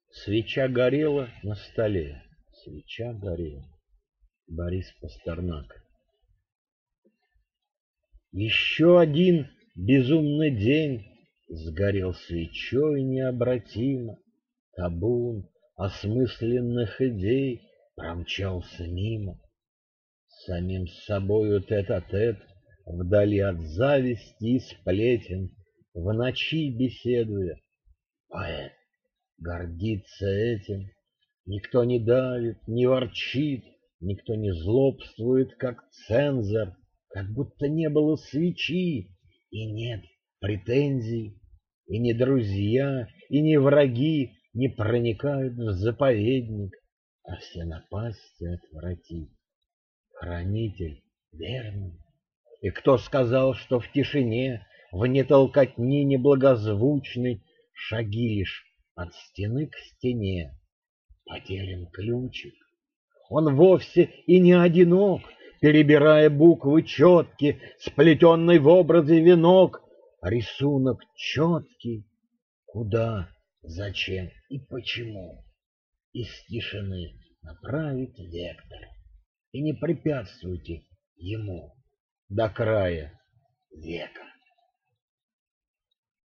Свеча горела на столе, свеча горела. Борис Пастернак. Еще один безумный день сгорел свечой необратимо. Табун осмысленных идей промчался мимо. Самим с собою тет-а-тет, вдали от зависти и сплетен, в ночи беседуя, поэт гордится этим. Никто не давит, не ворчит, никто не злобствует, как цензор, как будто не было свечи, и нет претензий, и ни друзья, и ни враги не проникают в заповедник, а все напасти отвратит. Хранитель верный. И кто сказал, что в тишине, вне толкотни неблагозвучной, шаги лишь от стены к стене? Потерян ключик. Он вовсе и не одинок, перебирая буквы четки, сплетенный в образе венок, рисунок четкий. Куда, зачем и почему? Из тишины направить вектор. И не препятствуйте ему до края века.